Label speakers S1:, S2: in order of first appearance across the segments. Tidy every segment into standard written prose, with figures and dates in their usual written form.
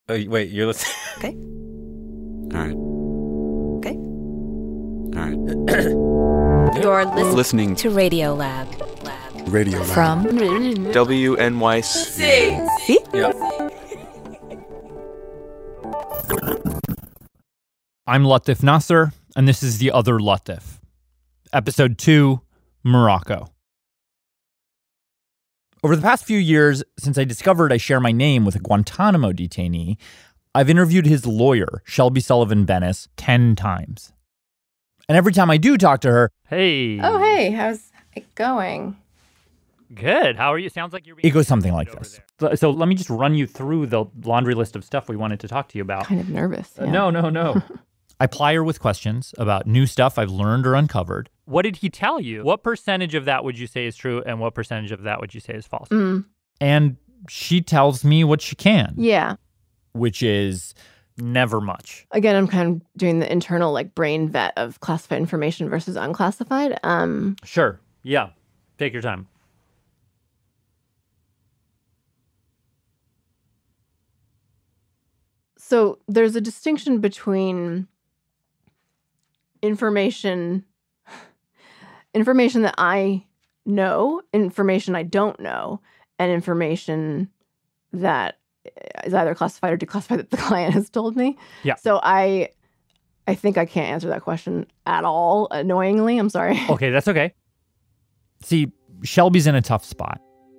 S1: Oh, wait, you're listening?
S2: Okay.
S1: All right.
S2: Okay.
S1: All right.
S2: You're
S1: Listening
S2: to Radio Lab.
S3: Radio Lab.
S2: From
S1: WNYC.
S2: See?
S1: Yeah.
S4: I'm Latif Nasser, and this is The Other Latif. Episode 2, Morocco. Over the past few years, since I discovered I share my name with a Guantanamo detainee, I've interviewed his lawyer, Shelby Sullivan Bennis, 10 times. And every time I do talk to her,
S5: Hey.
S6: Oh, hey, how's it going?
S5: Good. How are you? Sounds like you're being
S4: it goes something like
S5: over
S4: this.
S5: there.
S4: So let me just run you through the laundry list of stuff we wanted to talk to you about.
S6: Kind of nervous. Yeah.
S4: No. I ply her with questions about new stuff I've learned or uncovered.
S5: What did he tell you? What percentage of that would you say is true, and what percentage of that would you say is false?
S4: And she tells me what she can,
S6: Yeah.
S4: which is never much.
S6: Again, I'm kind of doing the internal brain vet of classified information versus unclassified.
S5: Sure. Yeah. Take your time.
S6: So there's a distinction between information that I know, information I don't know, and information that is either classified or declassified that the client has told me.
S5: Yeah.
S6: So I think I can't answer that question at all, annoyingly. I'm sorry.
S4: Okay, that's okay. See, Shelby's in a tough spot.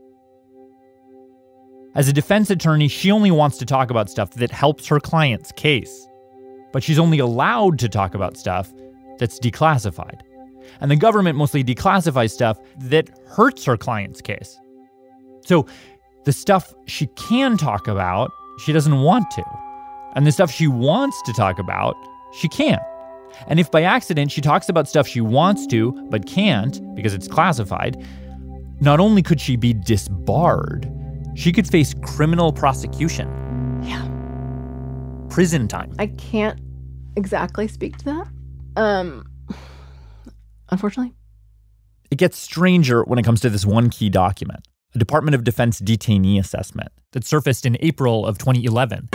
S4: As a defense attorney, she only wants to talk about stuff that helps her client's case. But she's only allowed to talk about stuff that's declassified. And the government mostly declassifies stuff that hurts her client's case. So the stuff she can talk about, she doesn't want to. And the stuff she wants to talk about, she can't. And if by accident she talks about stuff she wants to but can't because it's classified, not only could she be disbarred, she could face criminal prosecution.
S6: Yeah.
S4: Prison time.
S6: I can't exactly speak to that. Unfortunately.
S4: It gets stranger when it comes to this one key document, a Department of Defense detainee assessment that surfaced in April of 2011.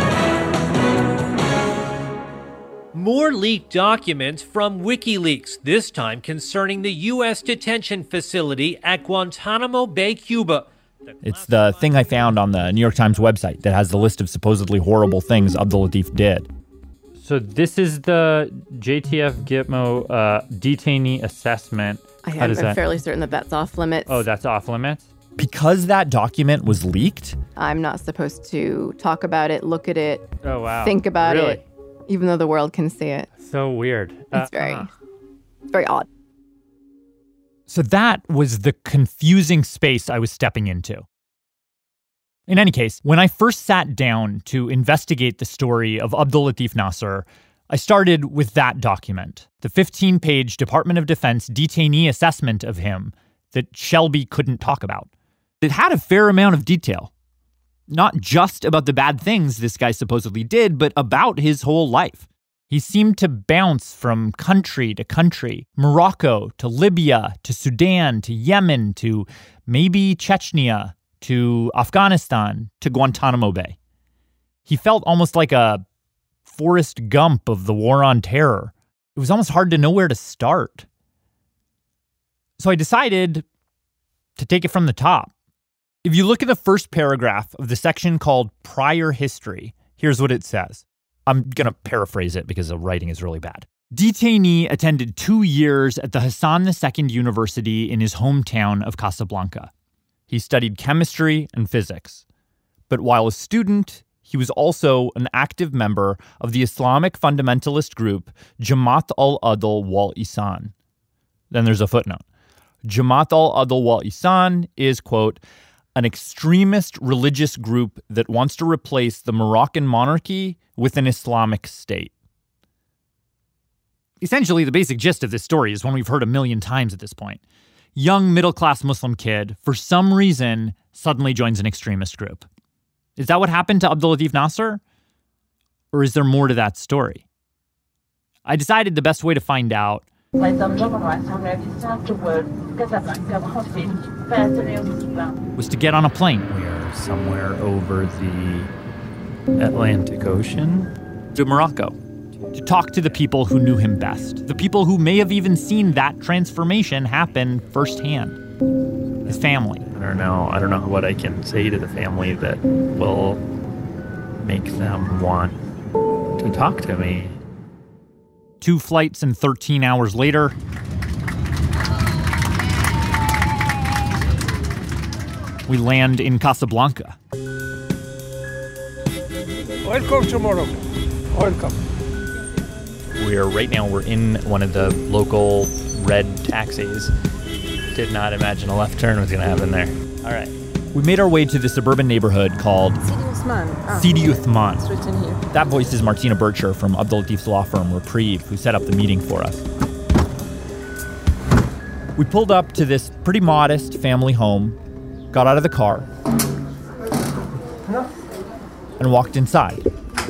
S7: More leaked documents from WikiLeaks, this time concerning the U.S. detention facility at Guantanamo Bay, Cuba.
S4: It's the thing I found on the New York Times website that has the list of supposedly horrible things Abdulatif did.
S5: So this is the JTF Gitmo detainee assessment.
S6: I'm fairly certain that that's off limits.
S5: Oh, that's off limits?
S4: Because that document was leaked,
S6: I'm not supposed to talk about it, look at it,
S5: Oh, wow.
S6: think about
S5: Really?
S6: it, even though the world can see it.
S5: So weird.
S6: It's very odd.
S4: so that was the confusing space I was stepping into. In any case, when I first sat down to investigate the story of Abdulatif Nasser, I started with that document, the 15-page Department of Defense detainee assessment of him that Shelby couldn't talk about. It had a fair amount of detail, not just about the bad things this guy supposedly did, but about his whole life. He seemed to bounce from country to country, Morocco to Libya to Sudan to Yemen to maybe Chechnya to Afghanistan to Guantanamo Bay. He felt almost like a Forrest Gump of the War on Terror. It was almost hard to know where to start. So I decided to take it from the top. If you look at the first paragraph of the section called Prior History, here's what it says. I'm going to paraphrase it because the writing is really bad. Detainee attended 2 years at the Hassan II University in his hometown of Casablanca. He studied chemistry and physics. But while a student, he was also an active member of the Islamic fundamentalist group Jamaat al-Adl wal-Ihsan. Then there's a footnote. Jamaat al-Adl wal-Ihsan is, quote, an extremist religious group that wants to replace the Moroccan monarchy with an Islamic state. Essentially, the basic gist of this story is one we've heard a million times at this point. Young middle-class Muslim kid, for some reason, suddenly joins an extremist group. Is that what happened to Abdulatif Nasser? Or is there more to that story? I decided the best way to find out was to get on a plane. We're somewhere over the
S5: Atlantic Ocean?
S4: To Morocco, to talk to the people who knew him best, the people who may have even seen that transformation happen firsthand. His family.
S5: I don't know what I can say to the family that will make them want to talk to me.
S4: 2 flights and 13 hours later, we land in Casablanca.
S3: Welcome to Morocco. Welcome.
S5: We're in one of the local red taxis. Did not imagine a left turn was going to happen there. All right.
S4: We made our way to the suburban neighborhood called Sidi Uthman.
S2: It's written here.
S4: That voice is Martina Bircher from Abdulatif's law firm Reprieve, who set up the meeting for us. We pulled up to this pretty modest family home, got out of the car, and walked inside.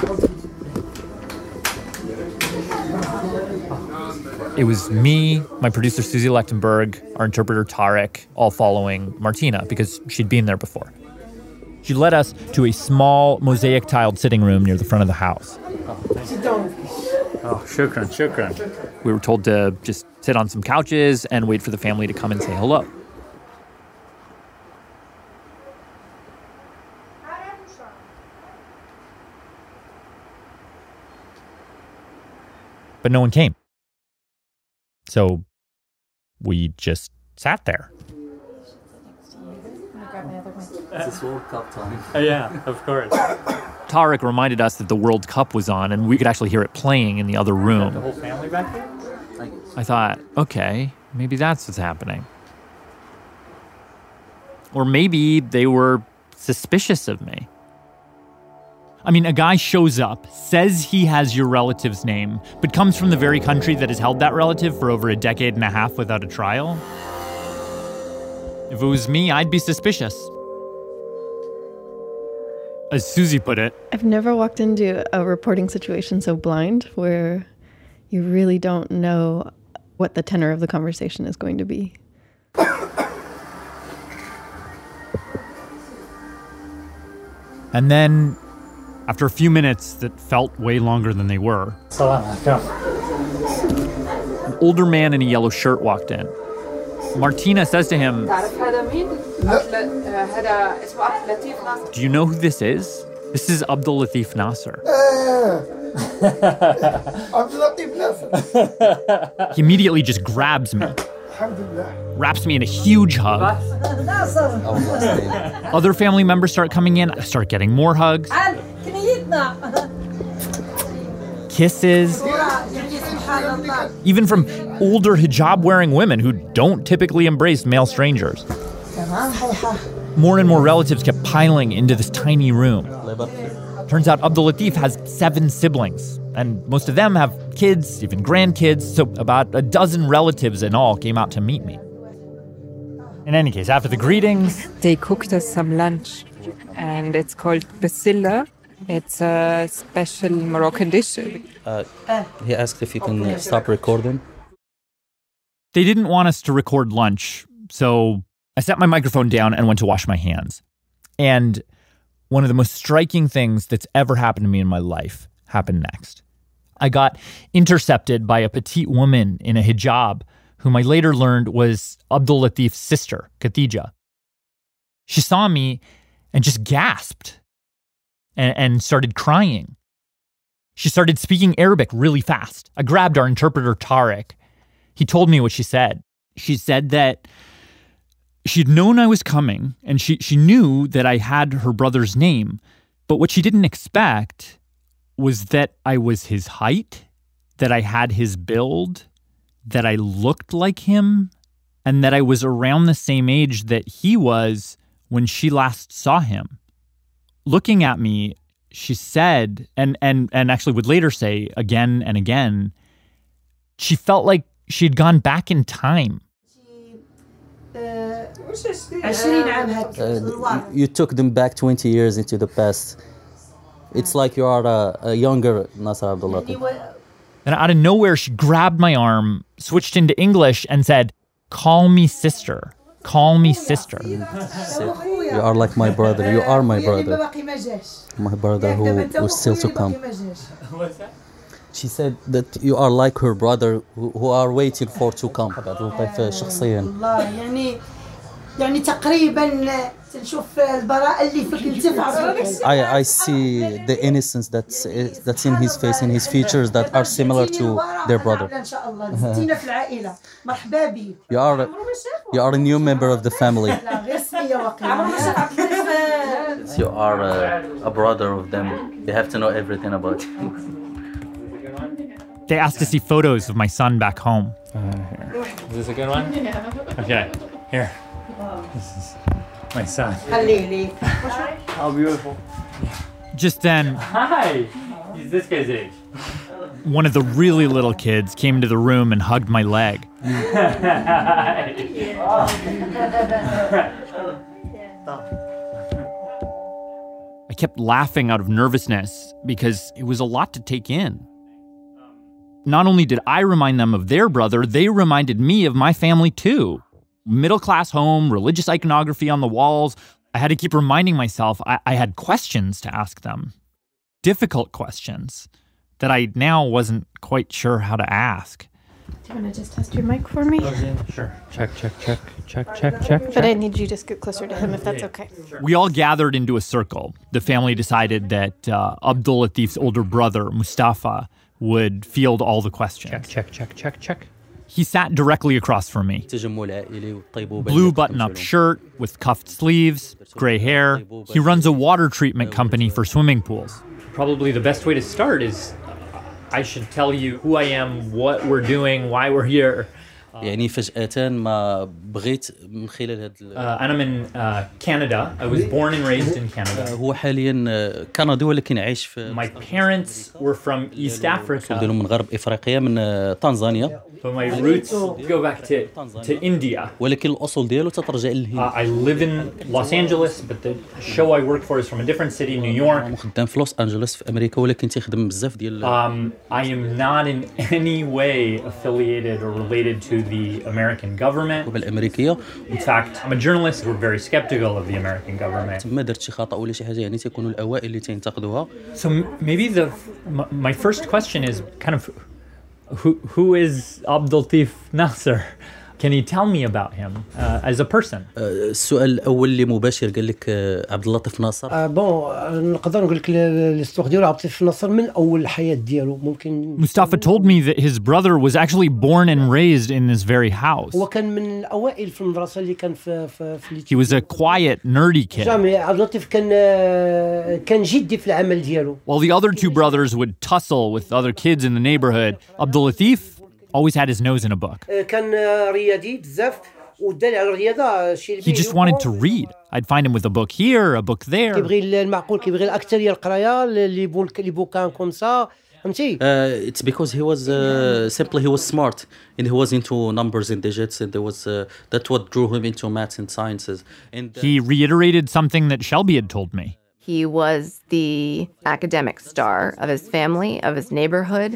S4: It was me, my producer Susie Lechtenberg, our interpreter Tarek, all following Martina because she'd been there before. She led us to a small mosaic-tiled sitting room near the front of the house.
S5: Oh, shukran.
S4: We were told to just sit on some couches and wait for the family to come and say hello. But no one came. So we just sat there.
S8: It's World Cup time.
S5: Yeah, of course.
S4: Tarek reminded us that the World Cup was on and we could actually hear it playing in the other room.
S5: The whole family back there?
S4: I thought, okay, maybe that's what's happening. Or maybe they were suspicious of me. I mean, a guy shows up, says he has your relative's name, but comes from the very country that has held that relative for over a decade and a half without a trial. If it was me, I'd be suspicious. As Susie put it,
S9: I've never walked into a reporting situation so blind where you really don't know what the tenor of the conversation is going to be.
S4: And then, after a few minutes that felt way longer than they were, an older man in a yellow shirt walked in. Martina says to him, "Do you know who this is? This is Abdulatif Nasser." He immediately just grabs me, wraps me in a huge hug. Other family members start coming in. I start getting more hugs. Kisses. Even from older hijab-wearing women who don't typically embrace male strangers. More and more relatives kept piling into this tiny room. Turns out Abdulatif has 7 siblings, and most of them have kids, even grandkids, so about a dozen relatives in all came out to meet me. In any case, after the greetings,
S10: they cooked us some lunch, and it's called basilla. It's a special Moroccan dish.
S8: He asked if you can stop recording.
S4: They didn't want us to record lunch, so I set my microphone down and went to wash my hands. And one of the most striking things that's ever happened to me in my life happened next. I got intercepted by a petite woman in a hijab, whom I later learned was Abdulatif's sister, Khadija. She saw me and just gasped and started crying. She started speaking Arabic really fast. I grabbed our interpreter, Tarek. He told me what she said. She said that she'd known I was coming, and she knew that I had her brother's name, but what she didn't expect was that I was his height, that I had his build, that I looked like him, and that I was around the same age that he was when she last saw him. Looking at me, she said, and actually would later say again and again, she felt like she'd gone back in time.
S8: You took them back 20 years into the past. It's like you are a younger Nasser Abdulatif.
S4: And out of nowhere, she grabbed my arm, switched into English, and said, "Call me sister." call me sister.
S8: You are like my brother. You are my brother. My brother who's still to come. She said that you are like her brother who are waiting for to come.
S11: يعني تقريبا نشوف البراءة اللي فيك انت.
S8: I see the innocence that's in his face, in his features that are similar to their brother.
S11: إن شاء الله زدتينا في العائلة. مرحبا بك.
S8: You are a new member of the family. You are a brother of them. You have to know everything about you.
S4: They asked to see photos of my son back home.
S5: Here. Is this a good one? Yeah. Okay. Here. This is my son. How beautiful.
S4: Just then,
S5: Hi. He's this guy's age.
S4: one of the really little kids came into the room and hugged my leg. I kept laughing out of nervousness because it was a lot to take in. Not only did I remind them of their brother, they reminded me of my family too. Middle-class home, religious iconography on the walls. I had to keep reminding myself I had questions to ask them. Difficult questions that I now wasn't quite sure how to ask.
S9: Do you want to just test your mic for me?
S5: Sure. Check.
S9: But I need you to scoot closer to him if that's okay.
S4: We all gathered into a circle. The family decided that Abdul Latif's older brother, Mustafa, would field all the questions.
S5: Check.
S4: He sat directly across from me. Blue button-up shirt with cuffed sleeves, gray hair. He runs a water treatment company for swimming pools.
S5: Probably the best way to start is I should tell you who I am, what we're doing, why we're here.
S8: يعني فجأة ما بغيت من خلال هاد
S5: أنا من Canada. I was born and raised in Canada.
S8: هو حاليا كندي ولكن عايش في
S5: My parents were from East Africa.
S8: من غرب إفريقيا من تنزانيا.
S5: But my roots go back to India.
S8: ولكن الأصول ديالو تترجع للهند.
S5: I live in Los Angeles, but the show I work for is from a different city, New York.
S8: خدام في لوس أنجلوس في أمريكا ولكن تخدم بزاف ديال.
S5: I am not in any way affiliated or related to the American government.
S8: بالأمريكية.
S5: In fact, I'm a journalist. We're very skeptical of the American government.
S8: ما درت شي خطأ ولا شي حاجة يعني تكونوا الأوائل اللي تنتقدوها.
S5: So maybe my first question is kind of who is Abdul Latif Nasser? Can you tell me about him as a person?
S8: السؤال الأول اللي مباشر قال لك عبد اللطيف ناصر.
S3: بون نقدر نقول لك الاستوار ديالو عبد اللطيف ناصر من أول الحياة ديالو ممكن.
S4: Mustafa told me that his brother was actually born and raised in this very house.
S3: هو كان من الأوائل في المدرسة اللي كان في
S4: He was a quiet, nerdy kid.
S3: جامي عبد اللطيف كان جدي في العمل ديالو.
S4: While the other two brothers would tussle with other kids in the neighborhood, Abdul Latif always had his nose in a book.
S3: كان رياضي بزاف ودال على الرياضة شي.
S4: He just wanted to read. I'd find him with a book here, a book there.
S3: كيبغي المعقول كيبغي الأكثرية القراية اللي بوكان كوم سا فهمتي.
S8: It's because he was simply he was smart and he was into numbers and digits and there was that's what drew him into maths and sciences. And
S4: he reiterated something that Shelby had told me.
S6: He was the academic star of his family, of his neighborhood.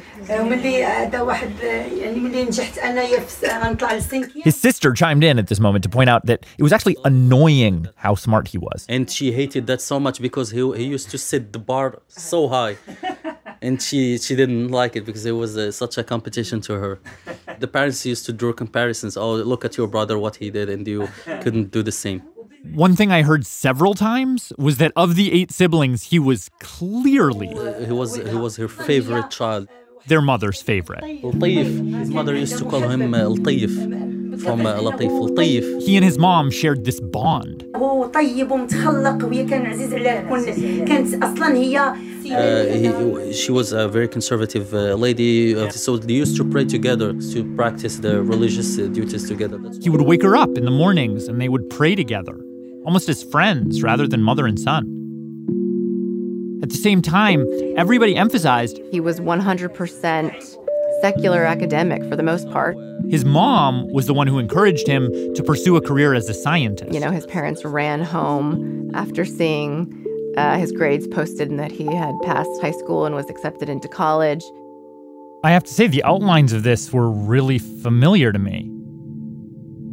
S4: His sister chimed in at this moment to point out that it was actually annoying how smart he was.
S8: And she hated that so much because he used to set the bar so high. And she didn't like it because it was such a competition to her. The parents used to draw comparisons. Oh, look at your brother, what he did, and you couldn't do the same.
S4: One thing I heard several times was that of the 8 siblings, he was clearly...
S8: He was her favorite child.
S4: Their mother's favorite.
S8: Latif. His mother used to call him Latif. From Latif. Latif.
S4: He and his mom shared this bond.
S11: هو طيب ومتخلق وهي كان عزيز عليها كانت أصلاً هي.
S8: She was a very conservative lady, so they used to pray together to practice the religious duties together.
S4: He would wake her up in the mornings and they would pray together, almost as friends rather than mother and son. At the same time, everybody emphasized
S6: he was 100% secular academic for the most part.
S4: His mom was the one who encouraged him to pursue a career as a scientist.
S6: You know, his parents ran home after seeing his grades posted and that he had passed high school and was accepted into college.
S4: I have to say, the outlines of this were really familiar to me.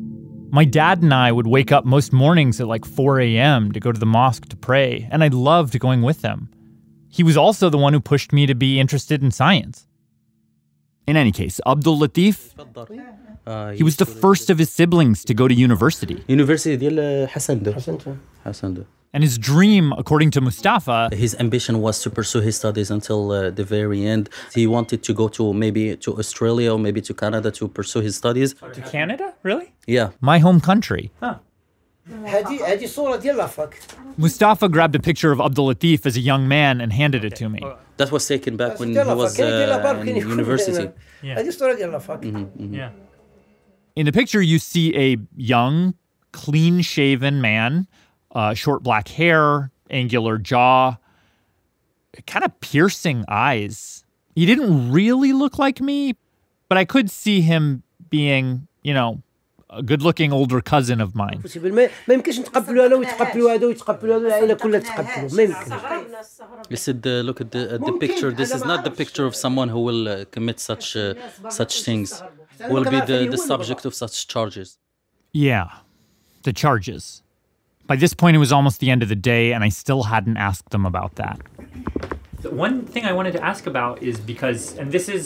S4: My dad and I would wake up most mornings at like 4 a.m. to go to the mosque to pray, and I loved going with him. He was also the one who pushed me to be interested in science. In any case, Abdul Latif, he was the first of his siblings to go to university.
S8: University ديال حسندو.
S4: And his dream, according to Mustafa,
S8: his ambition was to pursue his studies until the very end. He wanted to go to maybe to Australia or maybe to Canada to pursue his studies.
S5: To Canada? Really?
S8: Yeah.
S4: My home country.
S5: Huh.
S3: هذه صورة ديال لافاك.
S4: Mustafa grabbed a picture of Abdul Latif as a young man and handed it to me.
S8: That was taken back when he was in university.
S3: هذه صورة ديال لافاك.
S5: Yeah.
S4: In the picture, you see a young, clean-shaven man, short black hair, angular jaw, kind of piercing eyes. He didn't really look like me, but I could see him being, you know, a good-looking older cousin of mine.
S3: ما يمكنش نتقبلوا انا ويتقبلوا هذا ويتقبلوا هذا العائله كلها تتقبلوا ما يمكنش.
S8: He said, look at the picture. This is not the picture of someone who will commit such things. Will be the subject of such charges.
S4: Yeah, the charges. By this point, it was almost the end of the day, and I still hadn't asked them about that.
S5: One thing I wanted to ask about is because, and this is,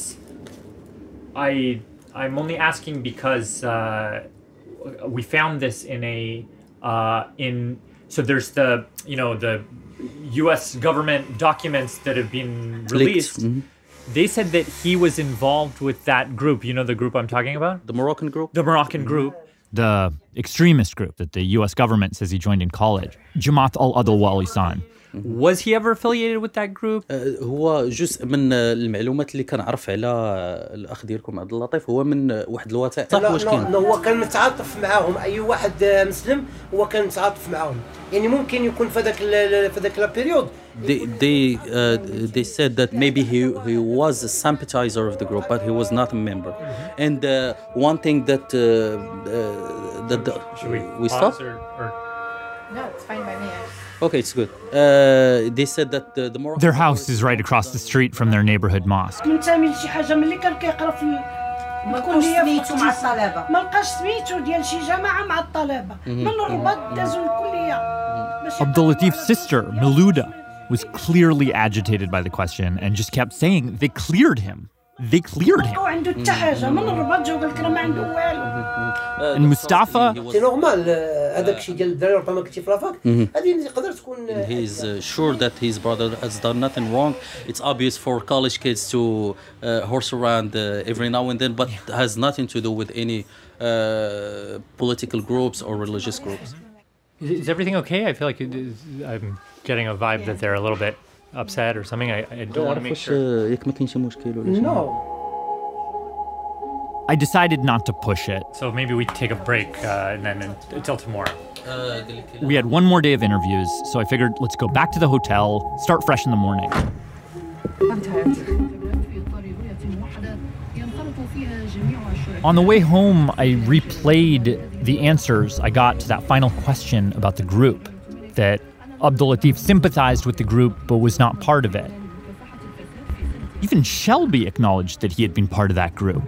S5: I'm only asking because we found this so there's the U.S. government documents that have been released.
S8: Mm-hmm.
S5: They said that he was involved with that group. You know the group I'm talking about?
S8: The Moroccan group?
S5: The Moroccan group.
S4: The extremist group that the U.S. government says he joined in college, Jamaat al-Adl wal-Ihsan.
S5: Was he ever affiliated with that group?
S8: هو جزء من المعلومات اللي كنعرف على الأخ ديالكم عبد اللطيف هو من واحد الوثائق. صح واش كاين؟
S3: هو كان متعاطف معاهم أي واحد مسلم هو كان متعاطف معاهم. يعني ممكن يكون في ذاك لا بيريود.
S8: They said that maybe he was a sympathizer of the group, but he was not a member. And one thing that
S5: should we
S8: stop?
S10: No, it's fine by me.
S8: Okay, it's good. They said that the Moroccan...
S4: Their house is right across the street from their neighborhood mosque.
S11: منتمي لشي حاجه ملي كان كيقرا في الكليه مع الطلبه ما لقاش سميتو ديال شي جماعه مع الطلبه من الرباط دازو الكليه.
S4: Abdul Latif's sister, Miluda, was clearly agitated by the question and just kept saying they cleared him. They cleared him. And Mustafa,
S8: he's sure that his brother has done nothing wrong. It's obvious for college kids to horse around every now and then, but has nothing to do with any political groups or religious groups.
S5: Is everything okay? I feel like I'm getting a vibe that they're a little bit upset or something. I don't want to make sure.
S3: No.
S4: I decided not to push it.
S5: So maybe we take a break and then until tomorrow.
S4: We had one more day of interviews, so I figured let's go back to the hotel, start fresh in the morning.
S10: I'm tired.
S4: On the way home, I replayed the answers I got to that final question about the group, that Abdul Latif sympathized with the group but was not part of it. Even Shelby acknowledged that he had been part of that group.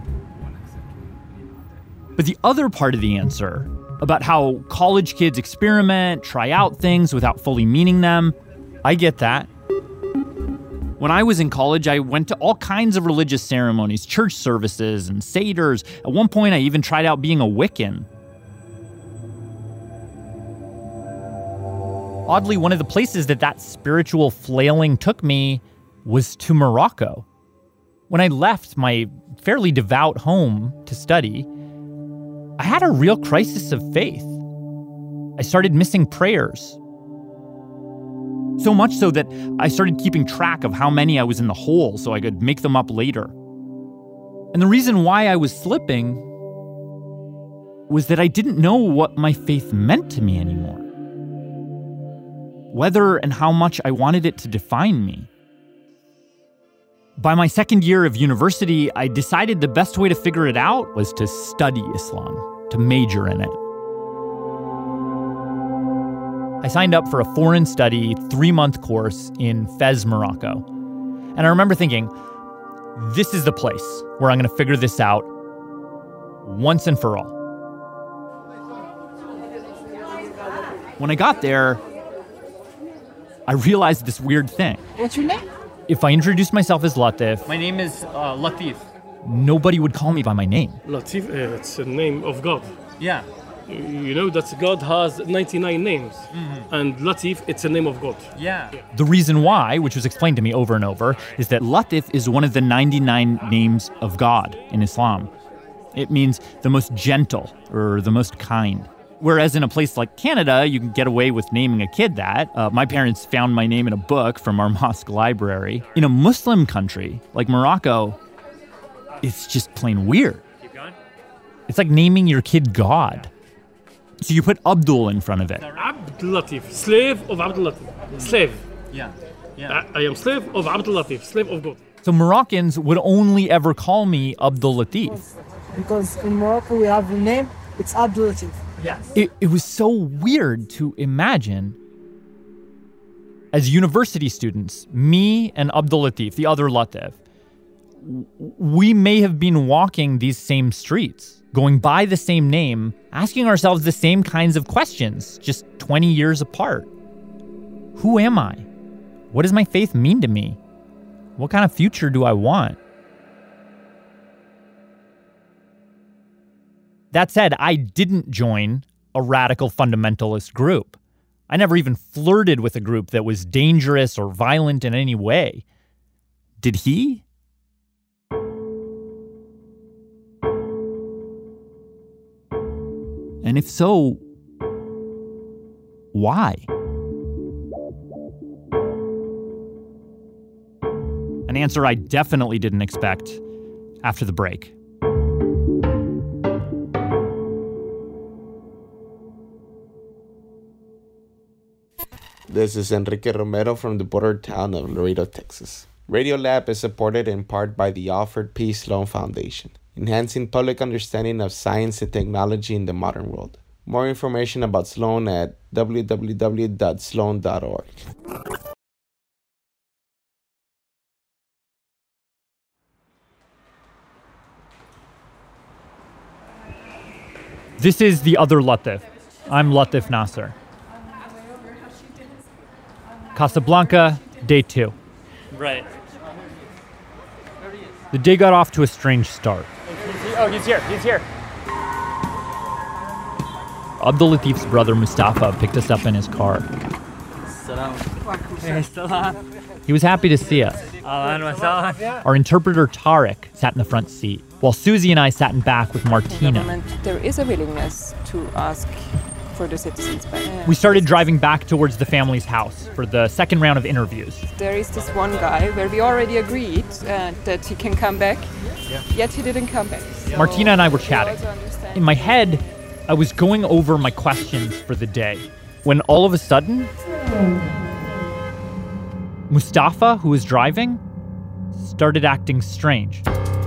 S4: But the other part of the answer, about how college kids experiment, try out things without fully meaning them, I get that. When I was in college, I went to all kinds of religious ceremonies, church services, and seders. At one point, I even tried out being a Wiccan. Oddly, one of the places that spiritual flailing took me was to Morocco. When I left my fairly devout home to study, I had a real crisis of faith. I started missing prayers. So much so that I started keeping track of how many I was in the hole so I could make them up later. And the reason why I was slipping was that I didn't know what my faith meant to me anymore. Whether and how much I wanted it to define me. By my second year of university, I decided the best way to figure it out was to study Islam, to major in it. I signed up for a foreign study 3-month course in Fez, Morocco. And I remember thinking, this is the place where I'm going to figure this out once and for all. When I got there, I realized this weird thing.
S11: What's your name?
S4: If I introduced myself as Latif,
S5: My name is Latif.
S4: nobody would call me by my name.
S12: Latif, it's a name of God.
S5: Yeah.
S12: You know that God has 99 names, and Latif, it's a name of God.
S5: Yeah.
S4: The reason why, which was explained to me over and over, is that Latif is one of the 99 names of God in Islam. It means the most gentle or the most kind. Whereas in a place like Canada, you can get away with naming a kid that. My parents found my name in a book from our mosque library. In a Muslim country like Morocco, it's just plain weird.
S5: Keep going.
S4: It's like naming your kid God. So you put Abdul in front of it.
S12: Abdul Latif, slave of Abdul Latif. Slave.
S5: Yeah.
S12: I am slave of Abdul Latif, slave of God.
S4: So Moroccans would only ever call me Abdul Latif.
S11: Because in Morocco we have a name, it's Abdul Latif.
S5: Yes.
S4: It was so weird to imagine as university students, me and Abdul Latif, the other Latif, we may have been walking these same streets, going by the same name, asking ourselves the same kinds of questions, just 20 years apart. Who am I? What does my faith mean to me? What kind of future do I want? That said, I didn't join a radical fundamentalist group. I never even flirted with a group that was dangerous or violent in any way. Did he? And if so, why? An answer I definitely didn't expect after the break.
S13: This is Enrique Romero from the border town of Laredo, Texas. Radiolab is supported in part by the Alfred P. Sloan Foundation, enhancing public understanding of science and technology in the modern world. More information about Sloan at www.sloan.org.
S4: This is the other Latif. I'm Latif Nasser. Casablanca, day 2.
S5: Right.
S4: The day got off to a strange start.
S5: He's here.
S4: Abdul Latif's brother Mustafa picked us up in his car.
S8: Salam.
S5: Hey, salam.
S4: He was happy to see us.
S5: Ahlan wa sahlan.
S4: Our interpreter Tariq sat in the front seat, while Susie and I sat in back with Martina.
S10: There is a willingness to ask for the citizens back.
S4: We started driving back towards the family's house for the second round of interviews.
S10: There is this one guy where we already agreed that he can come back, yet he didn't come back. So
S4: Martina and I were chatting. In my head, I was going over my questions for the day, when all of a sudden, Mustafa, who was driving, started acting strange.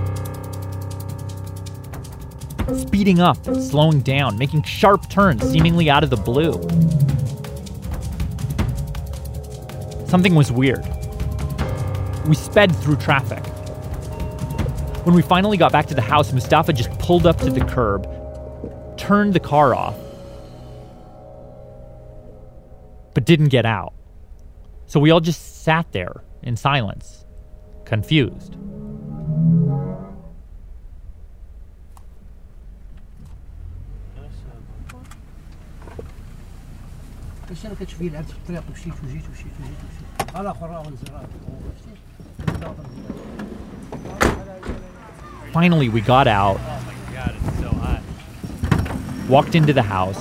S4: Speeding up, slowing down, making sharp turns seemingly out of the blue. Something was weird. We sped through traffic. When we finally got back to the house, Mustafa just pulled up to the curb, turned the car off, but didn't get out. So we all just sat there in silence, confused.
S3: ايش انا كتشوفي لعبت في الطريق ومشيت وجيت على اخر
S4: Finally, we got out.
S5: Oh my God, it's so hot.
S4: Walked into the house,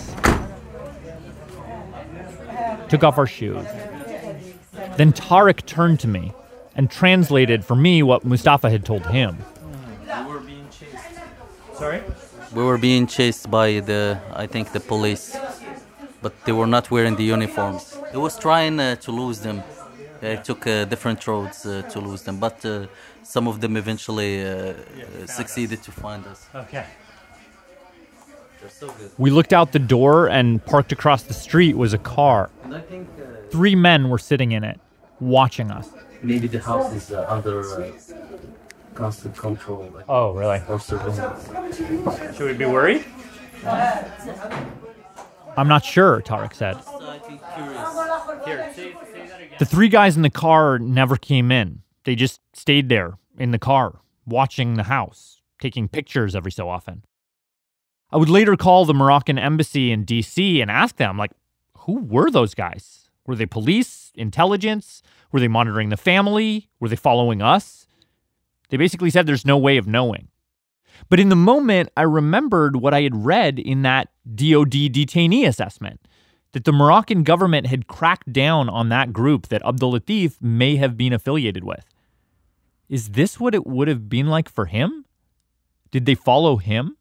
S4: took off our shoes. Then Tariq turned to me and translated for me what Mustafa had told him.
S8: We were being chased.
S5: Sorry?
S8: We were being chased by the police, but they were not wearing the uniforms. He was trying to lose them. They took different roads to lose them, but some of them eventually succeeded to find us.
S5: Okay.
S8: They're so good.
S4: We looked out the door, and parked across the street was a car.
S8: And I think
S4: 3 men were sitting in it, watching us.
S8: maybe the house is under constant control.
S5: Oh, really?
S8: Or surveillance.
S5: Should we be worried?
S4: I'm not sure, Tariq said. The three guys in the car never came in. They just stayed there in the car, watching the house, taking pictures every so often. I would later call the Moroccan embassy in DC and ask them, like, who were those guys? Were they police, intelligence? Were they monitoring the family? Were they following us? They basically said there's no way of knowing. But in the moment, I remembered what I had read in that DOD detainee assessment, that the Moroccan government had cracked down on that group that Abdel Latif may have been affiliated with. Is this what it would have been like for him? Did they follow him?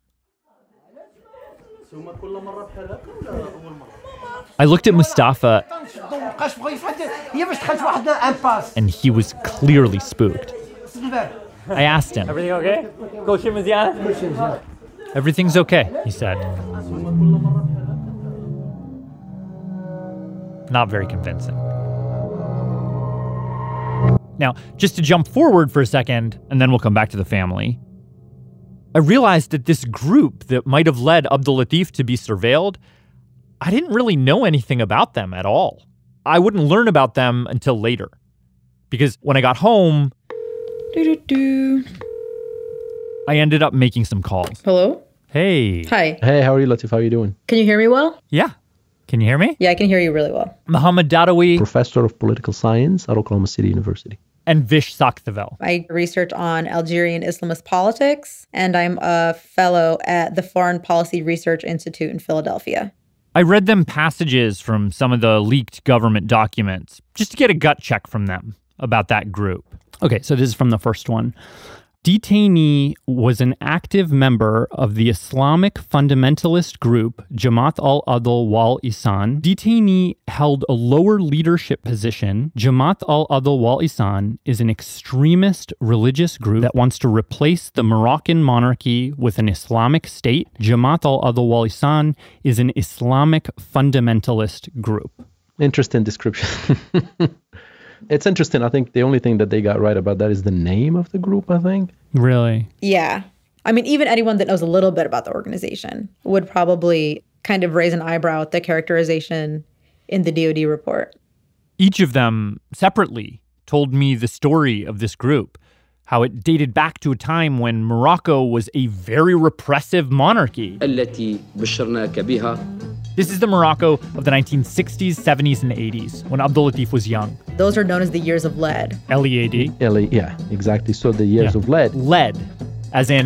S4: I looked at Mustafa, and he was clearly spooked. I asked him.
S5: Everything okay?
S4: Everything's okay, he said. Not very convincing. Now, just to jump forward for a second, and then we'll come back to the family. I realized that this group that might have led Abdel Latif to be surveilled, I didn't really know anything about them at all. I wouldn't learn about them until later. Because when I got home, I ended up making some calls.
S14: Hello?
S4: Hey.
S14: Hi.
S15: Hey, how are you, Latif? How are you doing?
S14: Can you hear me well?
S4: Yeah. Can you hear me?
S14: Yeah, I can hear you really well.
S4: Mohammed Dadawi.
S15: Professor of Political Science at Oklahoma City University.
S4: And Vish Sakthavel.
S14: I research on Algerian Islamist politics, and I'm a fellow at the Foreign Policy Research Institute in Philadelphia.
S4: I read them passages from some of the leaked government documents just to get a gut check from them about that group.
S5: Okay, so this is from the first one. Detainee was an active member of the Islamic fundamentalist group Jamaat al-Adl wal Ihsan. Detainee held a lower leadership position. Jamaat al-Adl wal Ihsan is an extremist religious group that wants to replace the Moroccan monarchy with an Islamic state. Jamaat al-Adl wal Ihsan is an Islamic fundamentalist group.
S15: Interesting description. It's interesting. I think the only thing that they got right about that is the name of the group, I think.
S4: Really?
S14: Yeah. I mean, even anyone that knows a little bit about the organization would probably kind of raise an eyebrow at the characterization in the DOD report.
S4: Each of them separately told me the story of this group, how it dated back to a time when Morocco was a very repressive monarchy. This is the Morocco of the 1960s, 70s, and 80s, when Abdel Latif was young.
S14: Those are known as the years of lead.
S4: LEAD.
S15: Yeah, exactly. So the years of lead.
S4: Lead, as in...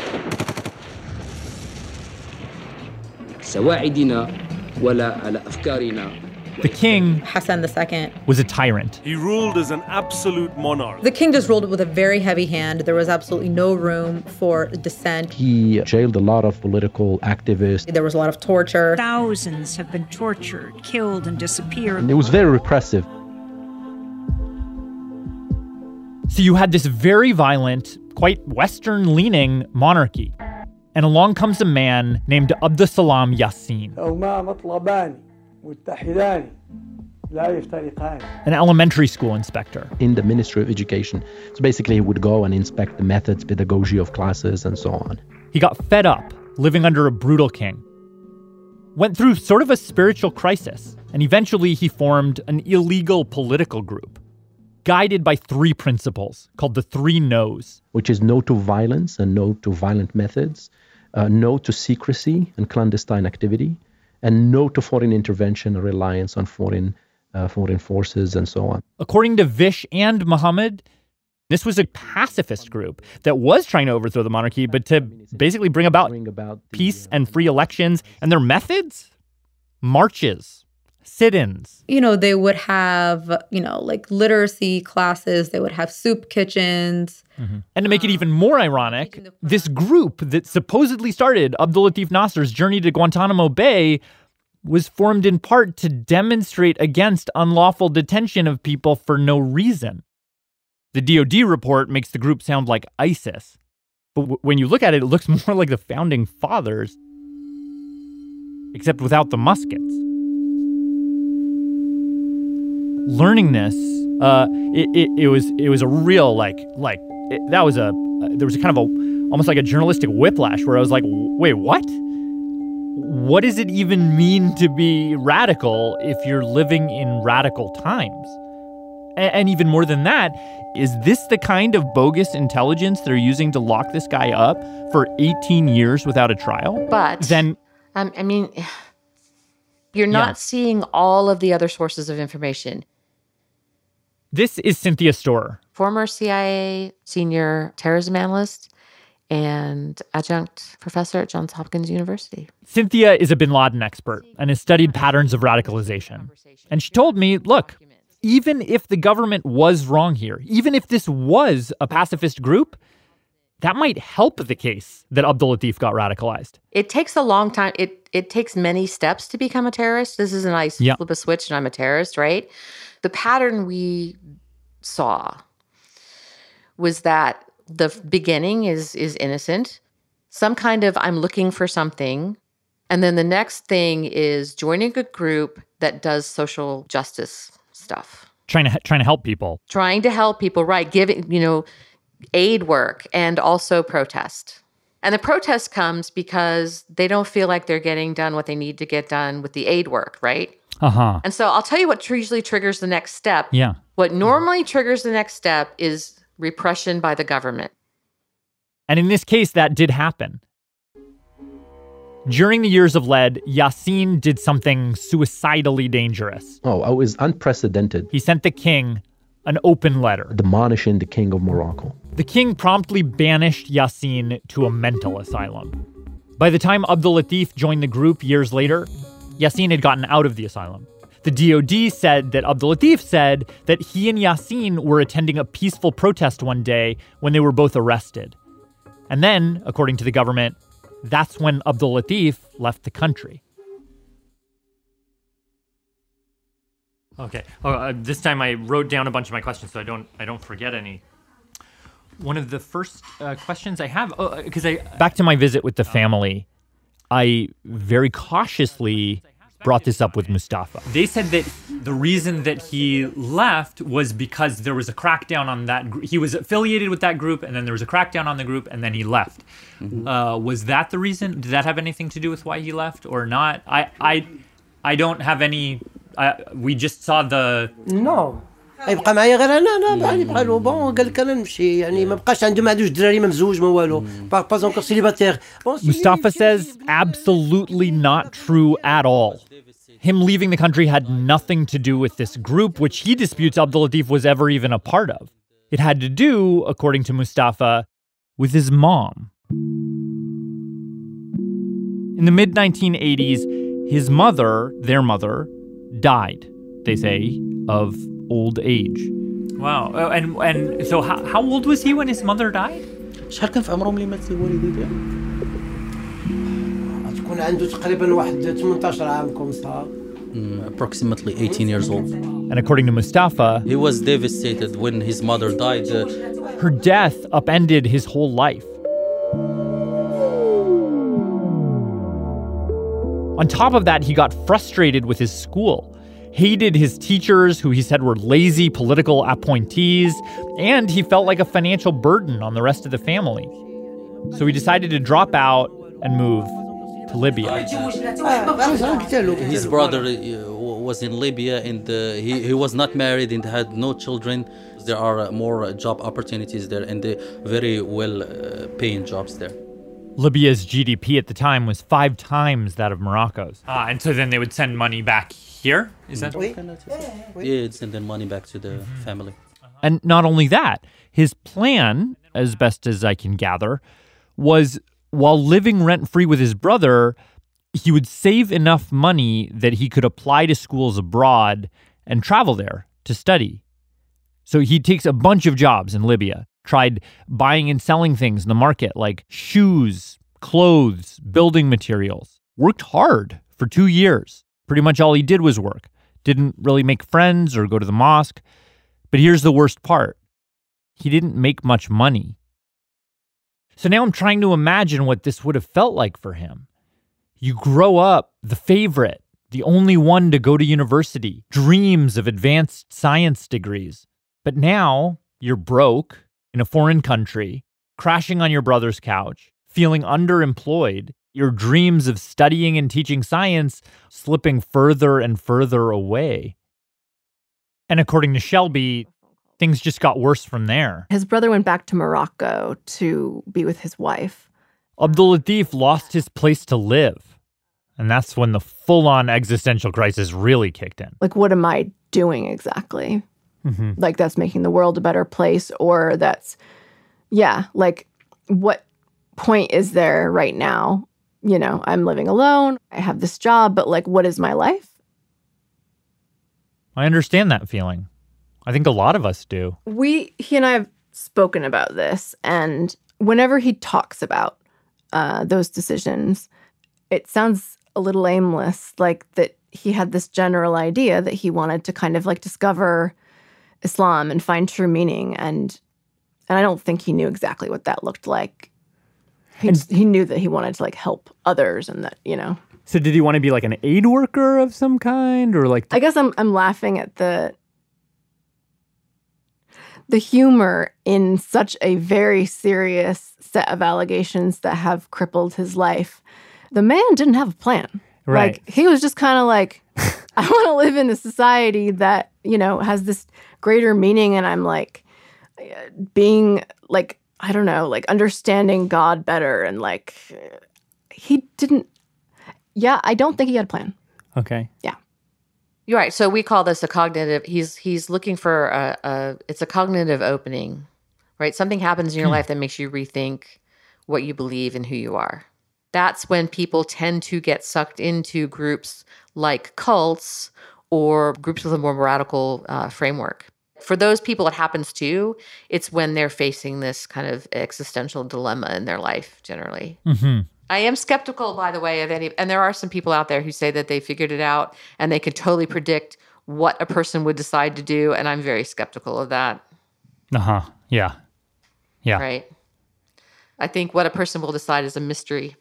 S4: The king,
S14: Hassan II,
S4: was a tyrant.
S12: He ruled as an absolute monarch.
S14: The king just ruled with a very heavy hand. There was absolutely no room for dissent.
S15: He jailed a lot of political activists.
S14: There was a lot of torture.
S16: Thousands have been tortured, killed, and disappeared.
S15: And it was very repressive.
S4: So you had this very violent, quite Western-leaning monarchy. And along comes a man named Abdussalam Yassin. An elementary school inspector.
S15: In the Ministry of Education. So basically he would go and inspect the methods, pedagogy of classes, and so on.
S4: He got fed up living under a brutal king. Went through sort of a spiritual crisis, and eventually he formed an illegal political group, guided by three principles called the three no's.
S15: Which is no to violence and no to violent methods, no to secrecy and clandestine activity, and no to foreign intervention or reliance on foreign forces and so on.
S4: According to Vish and Mohammed, this was a pacifist group that was trying to overthrow the monarchy, but to basically bring about peace and free elections. And their methods? Marches, sit-ins.
S14: They would have, like literacy classes. They would have soup kitchens.
S4: Mm-hmm. And to make it even more ironic, this group that supposedly started Abdel Latif Nasser's journey to Guantanamo Bay was formed in part to demonstrate against unlawful detention of people for no reason. The DOD report makes the group sound like ISIS. But when you look at it, it looks more like the founding fathers, except without the muskets. Learning this, it was a real there was a kind of almost like a journalistic whiplash where I was like, wait, what? what does it even mean to be radical if you're living in radical times? And even more than that, is this the kind of bogus intelligence they're using to lock this guy up for 18 years without a trial?
S17: But
S4: then,
S17: I mean, you're not seeing all of the other sources of information.
S4: This is Cynthia Storer,
S17: Former CIA senior terrorism analyst and adjunct professor at Johns Hopkins University.
S4: Cynthia is a bin Laden expert and has studied patterns of radicalization. And she told me, look, even if the government was wrong here, even if this was a pacifist group, that might help the case that Abdul Latif got radicalized.
S17: It takes a long time. It takes many steps to become a terrorist. This isn't I flip a switch and I'm a terrorist, right? The pattern we saw was that the beginning is innocent, some kind of I'm looking for something, and then the next thing is joining a group that does social justice stuff.
S4: Trying to help people.
S17: Trying to help people, right, giving, aid work and also protest. And the protest comes because they don't feel like they're getting done what they need to get done with the aid work, right?
S4: Uh-huh.
S17: And so I'll tell you what usually triggers the next step.
S4: Yeah.
S17: What normally triggers the next step is repression by the government.
S4: And in this case, that did happen. During the years of lead, Yassin did something suicidally dangerous.
S15: Oh, it was unprecedented.
S4: He sent the king an open letter,
S15: admonishing the king of Morocco.
S4: The king promptly banished Yassin to a mental asylum. By the time Abdul Latif joined the group years later, Yassin had gotten out of the asylum. The DOD said that Abdul Latif said that he and Yassin were attending a peaceful protest one day when they were both arrested. And then, according to the government, that's when Abdul Latif left the country. Okay. This time I wrote down a bunch of my questions so I don't forget any. One of the first questions I have, back to my visit with the family, I very cautiously brought this up with Mustafa. They said that the reason that he left was because there was a crackdown on that group. He was affiliated with that group, and then there was a crackdown on the group, and then he left. Mm-hmm. Was that the reason? Did that have anything to do with why he left or not? I don't have any. We just saw the.
S3: No. يبقى معايا غير انا يبقى له بون قال لك انا نمشي يعني ما بقاش عنده ما عندوش دراري ما مزوج ما والو با encore célibataire.
S4: Mustafa says absolutely not true at all. Him leaving the country had nothing to do with this group, which he disputes Abdul Latif was ever even a part of. It had to do, according to Mustafa, with his mom. In the mid-1980s, his mother, their mother, died, they say, of old age. Wow. And so how old was he when his mother died?
S8: شحال كان في عمرهم اللي مات الوالدين ديالو؟
S3: تكون عنده تقريبا واحد 18 عام كومسا.
S8: Approximately 18 years old.
S4: And according to Mustafa,
S8: he was devastated when his mother died.
S4: Her death upended his whole life. On top of that, he got frustrated with his school, hated his teachers, who he said were lazy political appointees, and he felt like a financial burden on the rest of the family. So he decided to drop out and move to Libya.
S8: His brother was in Libya, and he was not married and had no children. There are more job opportunities there, and very well-paying jobs there.
S4: Libya's GDP at the time was 5 times that of Morocco's. And so then they would send money back here? Is that right?
S8: Yeah, send their money back to the family.
S4: And not only that, his plan, as best as I can gather, was while living rent-free with his brother, he would save enough money that he could apply to schools abroad and travel there to study. So he takes a bunch of jobs in Libya, tried buying and selling things in the market like shoes, clothes, building materials, worked hard for 2 years. Pretty much all he did was work. Didn't really make friends or go to the mosque. But here's the worst part. He didn't make much money. So now I'm trying to imagine what this would have felt like for him. You grow up the favorite, the only one to go to university, dreams of advanced science degrees. But now you're broke in a foreign country, crashing on your brother's couch, feeling underemployed, your dreams of studying and teaching science slipping further and further away. And according to Shelby, things just got worse from there.
S6: His brother went back to Morocco to be with his wife.
S4: Abdul Latif lost his place to live. And that's when the full-on existential crisis really kicked in.
S6: Like, what am I doing exactly?
S4: Mm-hmm.
S6: Like, that's making the world a better place, or that's, yeah, like, what point is there right now? You know, I'm living alone. I have this job, but like, what is my life?
S4: I understand that feeling. I think a lot of us do.
S6: He and I have spoken about this, and whenever he talks about those decisions, it sounds a little aimless, like that he had this general idea that he wanted to kind of like discover Islam and find true meaning, and I don't think he knew exactly what that looked like. He knew that he wanted to like help others, and that, you know.
S5: So did he want to be like an aid worker of some kind, or like?
S6: I guess I'm laughing at the humor in such a very serious set of allegations that have crippled his life. The man didn't have a plan.
S5: Right.
S6: Like, he was just kind of like, I want to live in a society that, you know, has this greater meaning, and I'm like being like, I don't know, like understanding God better, and like he didn't. Yeah, I don't think he had a plan.
S5: Okay.
S6: Yeah.
S17: You're right. So we call this a cognitive. He's looking for it's a cognitive opening, right? Something happens in your life that makes you rethink what you believe and who you are. That's when people tend to get sucked into groups like cults or groups with a more radical framework. For those people it happens to, it's when they're facing this kind of existential dilemma in their life generally.
S4: Mm-hmm.
S17: I am skeptical, by the way, of any, and there are some people out there who say that they figured it out and they could totally predict what a person would decide to do, and I'm very skeptical of that.
S4: Uh-huh. Yeah. Yeah.
S17: Right. I think what a person will decide is a mystery.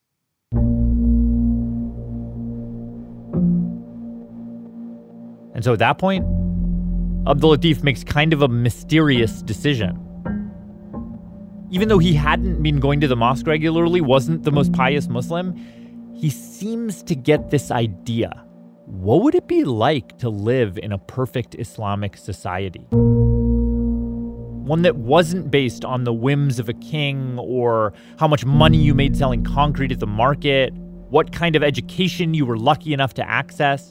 S4: And so at that point, Abdul Latif makes kind of a mysterious decision. Even though he hadn't been going to the mosque regularly, wasn't the most pious Muslim, he seems to get this idea. What would it be like to live in a perfect Islamic society? One that wasn't based on the whims of a king or how much money you made selling concrete at the market, what kind of education you were lucky enough to access,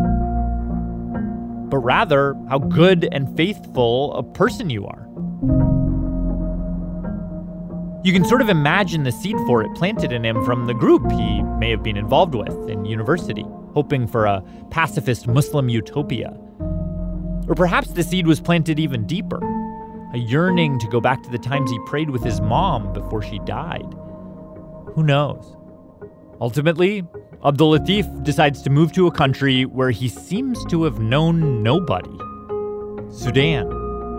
S4: but rather how good and faithful a person you are. You can sort of imagine the seed for it planted in him from the group he may have been involved with in university, hoping for a pacifist Muslim utopia. Or perhaps the seed was planted even deeper, a yearning to go back to the times he prayed with his mom before she died. Who knows? Ultimately, Abdul Latif decides to move to a country where he seems to have known nobody. Sudan.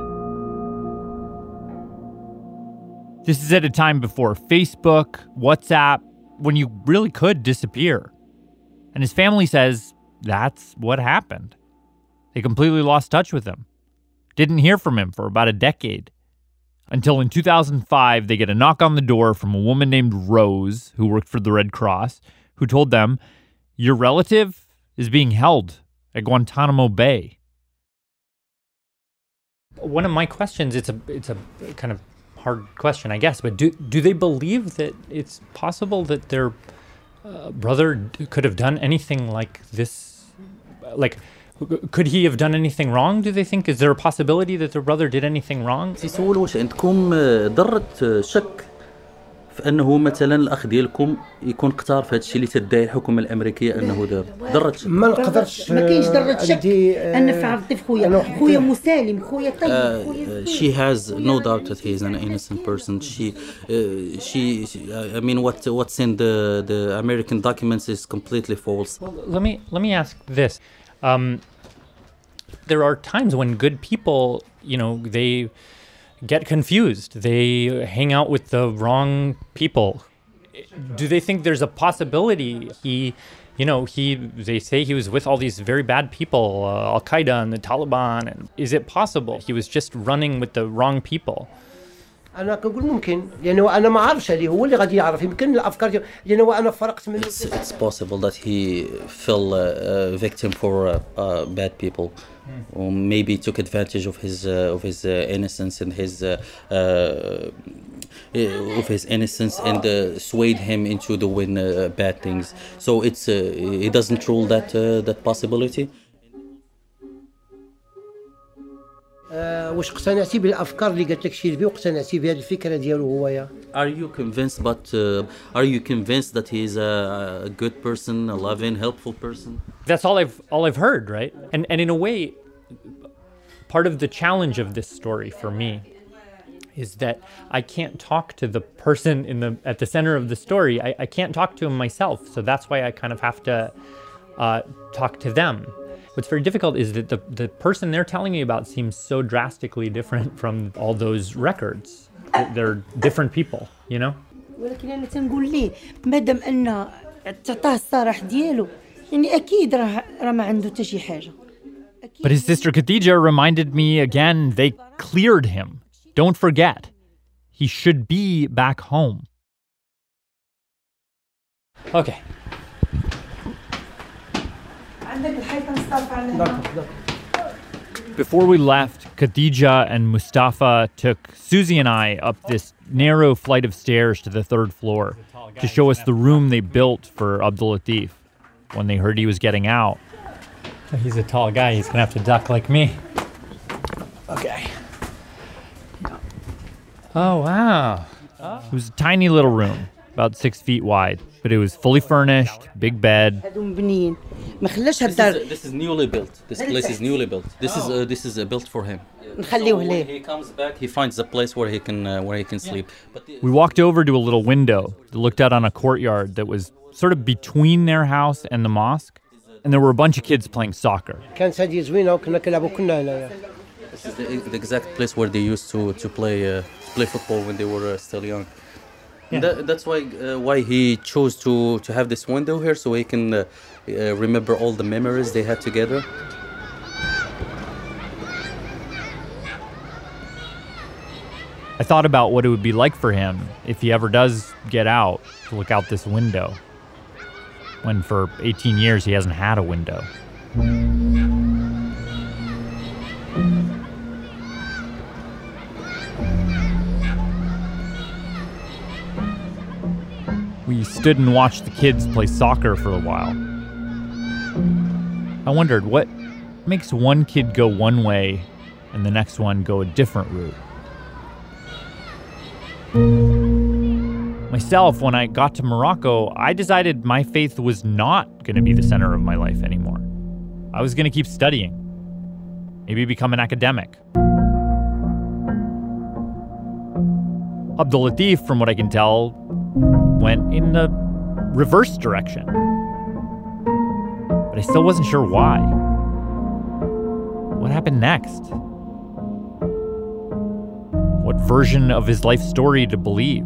S4: This is at a time before Facebook, WhatsApp, when you really could disappear. And his family says that's what happened. They completely lost touch with him. Didn't hear from him for about a decade. Until in 2005, they get a knock on the door from a woman named Rose, who worked for the Red Cross, who told them, your relative is being held at Guantanamo Bay. One of my questions, it's a kind of hard question, I guess, but do they believe that it's possible that their brother could have done anything like this? Like, could he have done anything wrong, do they think? Is there a possibility that their brother did anything wrong?
S8: يسولوا واش عندكم ضرة شك في انه مثلا الاخ ديالكم يكون قتار في هذا الشيء اللي تدعي الحكومه الامريكيه انه دار ضرة شك
S11: ما نقدرش ما كاينش ضرة شك ان في عبد الطيف خويا مسالم خويا طيب
S8: she has no doubt that he is an innocent person. She I mean what's in the American documents is completely false.
S4: Well, let me ask this. There are times when good people, they get confused. They hang out with the wrong people. Do they think there's a possibility they say he was with all these very bad people, Al-Qaeda and the Taliban, and is it possible he was just running with the wrong people?
S3: أنا كنقول ممكن لأنه أنا ما أعرفش اللي هو اللي غادي يعرف يمكن الأفكار لأنه أنا فرقت منه.
S8: It's possible that he fell a victim for bad people, or maybe took advantage of his innocence and his innocence and swayed him into doing bad things. So it doesn't rule that possibility.
S3: واش اقتنعتي بالافكار اللي قالت لك شيلبي واقتنعتي بهذه الفكره ديالو هويا؟
S8: Are you convinced that he is a good person, a loving, helpful person?
S4: That's all I've heard, right? And in a way, part of the challenge of this story for me is that I can't talk to the person at the center of the story. I can't talk to him myself, so that's why I kind of have to talk to them. What's very difficult is that the person they're telling me about seems so drastically different from all those records. They're different people, you know?
S11: ولكن أنا تنقول ليه مادام أن تعطاه الصراح ديالو يعني أكيد راه ما عنده حتى شي حاجة.
S4: But his sister Khadija reminded me again, they cleared him. Don't forget, he should be back home. Okay. Before we left, Khadija and Mustafa took Susie and I up this narrow flight of stairs to the third floor to show us the room they built for Abdul Latif when they heard he was getting out. He's a tall guy, he's gonna have to duck like me. Okay. Oh, wow. It was a tiny little room, about 6 feet wide, but it was fully furnished, big bed.
S8: This is newly built. This place is newly built. This is built for him. So when he comes back, he finds a place where he can sleep.
S4: We walked over to a little window that looked out on a courtyard that was sort of between their house and the mosque, and there were a bunch of kids playing soccer.
S3: كانت هذه زوينة وكنا كنلعبوا كنا هنايا.
S8: This is the exact place where they used to play football when they were still young. Yeah. That's why he chose to have this window here, so he can remember all the memories they had together.
S4: I thought about what it would be like for him if he ever does get out to look out this window, when for 18 years he hasn't had a window. We stood and watched the kids play soccer for a while. I wondered, what makes one kid go one way and the next one go a different route? Myself, when I got to Morocco, I decided my faith was not going to be the center of my life anymore. I was going to keep studying, maybe become an academic. Abdul Latif, from what I can tell, went in the reverse direction. But I still wasn't sure why. What happened next? What version of his life story to believe?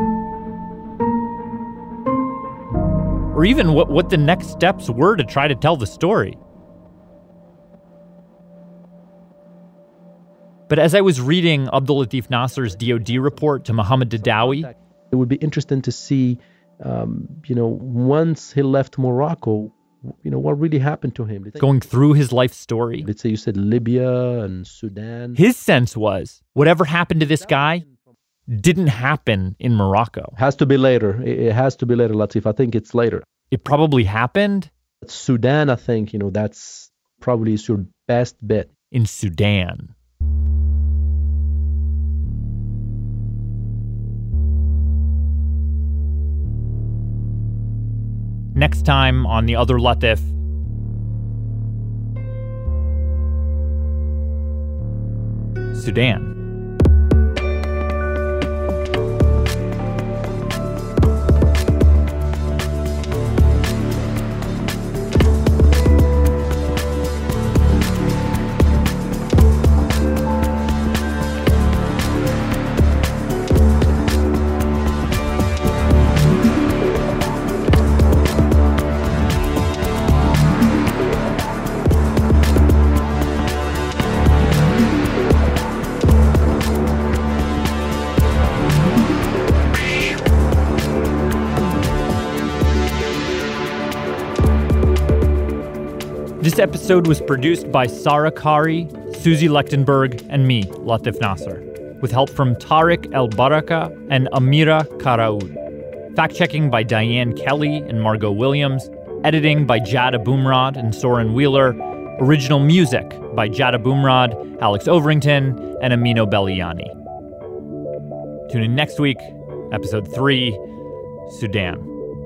S4: Or even what the next steps were to try to tell the story. But as I was reading Abdul Latif Nasser's DOD report to Mohammed Dadawi,
S15: it would be interesting to see, once he left Morocco, what really happened to him.
S4: Going through his life story.
S15: Let's say you said Libya and Sudan.
S4: His sense was whatever happened to this guy didn't happen in Morocco.
S15: Has to be later. It has to be later, Latif. I think it's later.
S4: It probably happened.
S15: Sudan, I think, that's probably your best bet.
S4: In Sudan. Next time on The Other Latif, Sudan. This episode was produced by Sarah Kari, Susie Lechtenberg, and me, Latif Nasser, with help from Tariq El Baraka and Amira Karaoud. Fact-checking by Diane Kelly and Margot Williams. Editing by Jada Boomrod and Soren Wheeler. Original music by Jada Boomrod, Alex Overington, and Amino Belliani. Tune in next week, episode 3, Sudan.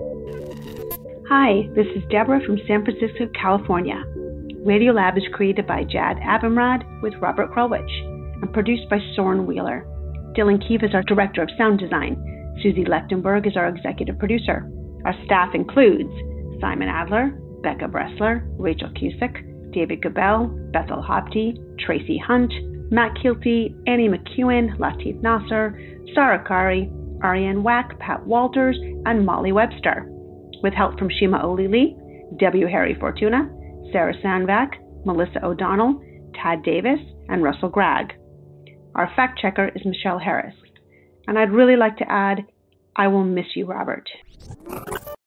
S18: Hi, this is Deborah from San Francisco, California. Radiolab is created by Jad Abumrad with Robert Krulwich and produced by Soren Wheeler. Dylan Keefe is our director of sound design. Susie Lechtenberg is our executive producer. Our staff includes Simon Adler, Becca Bressler, Rachel Cusick, David Gabel, Bethel Hopti, Tracy Hunt, Matt Kilty, Annie McEwen, Latif Nasser, Sarah Kari, Ariane Wack, Pat Walters, and Molly Webster, with help from Shima Olili, W. Harry Fortuna, Sarah Sandvac, Melissa O'Donnell, Tad Davis, and Russell Gregg. Our fact checker is Michelle Harris. And I'd really like to add, I will miss you, Robert.